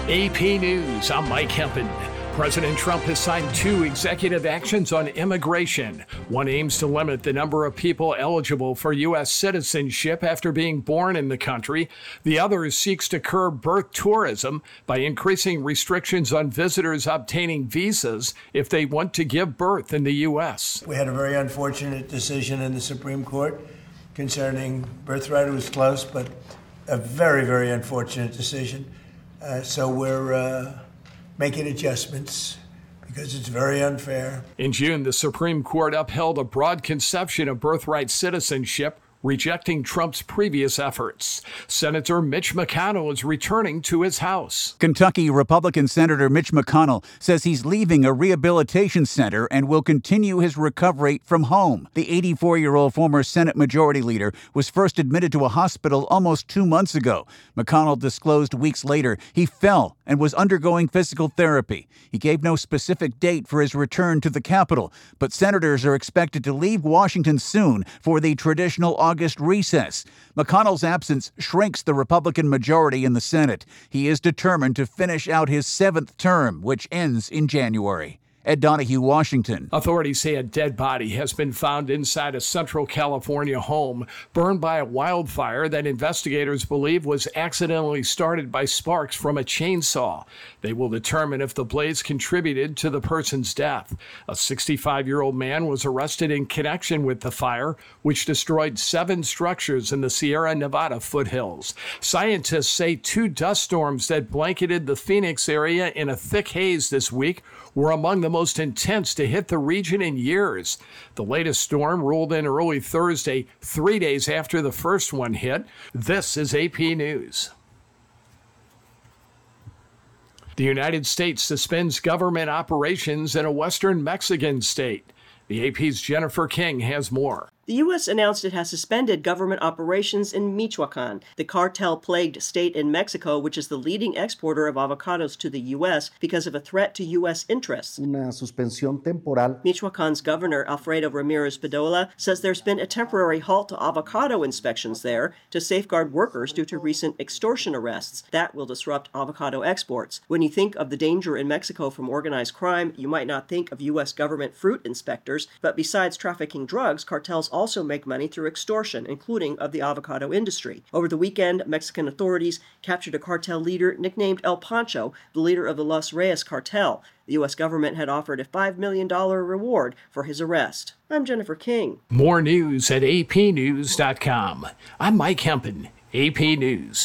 AP News, I'm Mike Hempen. President Trump has signed 2 executive actions on immigration. One aims to limit the number of people eligible for U.S. citizenship after being born in the country. The other seeks to curb birth tourism by increasing restrictions on visitors obtaining visas if they want to give birth in the U.S. We had a very unfortunate decision in the Supreme Court concerning birthright. It was close, but a very, very unfortunate decision. So we're making adjustments because it's very unfair. In June, the Supreme Court upheld a broad conception of birthright citizenship, rejecting Trump's previous efforts. Senator Mitch McConnell is returning to his House. Kentucky Republican Senator Mitch McConnell says he's leaving a rehabilitation center and will continue his recovery from home. The 84-year-old former Senate Majority Leader was first admitted to a hospital almost 2 months ago. McConnell disclosed weeks later he fell and was undergoing physical therapy. He gave no specific date for his return to the Capitol, but senators are expected to leave Washington soon for the traditional August recess. McConnell's absence shrinks the Republican majority in the Senate. He is determined to finish out his 7th term, which ends in January. Ed Donahue, Washington. Authorities say a dead body has been found inside a Central California home burned by a wildfire that investigators believe was accidentally started by sparks from a chainsaw. They will determine if the blaze contributed to the person's death. A 65-year-old man was arrested in connection with the fire, which destroyed 7 structures in the Sierra Nevada foothills. Scientists say 2 dust storms that blanketed the Phoenix area in a thick haze this week were among the most intense to hit the region in years. The latest storm rolled in early Thursday, 3 days after the first one hit. This is AP News. The United States suspends government operations in a western Mexican state. The AP's Jennifer King has more. The U.S. announced it has suspended government operations in Michoacan, the cartel-plagued state in Mexico, which is the leading exporter of avocados to the U.S. because of a threat to U.S. interests. Una suspensión temporal. Michoacan's governor, Alfredo Ramirez Bedolla, says there's been a temporary halt to avocado inspections there to safeguard workers due to recent extortion arrests. That will disrupt avocado exports. When you think of the danger in Mexico from organized crime, you might not think of U.S. government fruit inspectors, but besides trafficking drugs, cartels also make money through extortion, including of the avocado industry. Over the weekend, Mexican authorities captured a cartel leader nicknamed El Pancho, the leader of the Los Reyes cartel. The U.S. government had offered a $5 million reward for his arrest. I'm Jennifer King. More news at apnews.com. I'm Mike Hempen, AP News.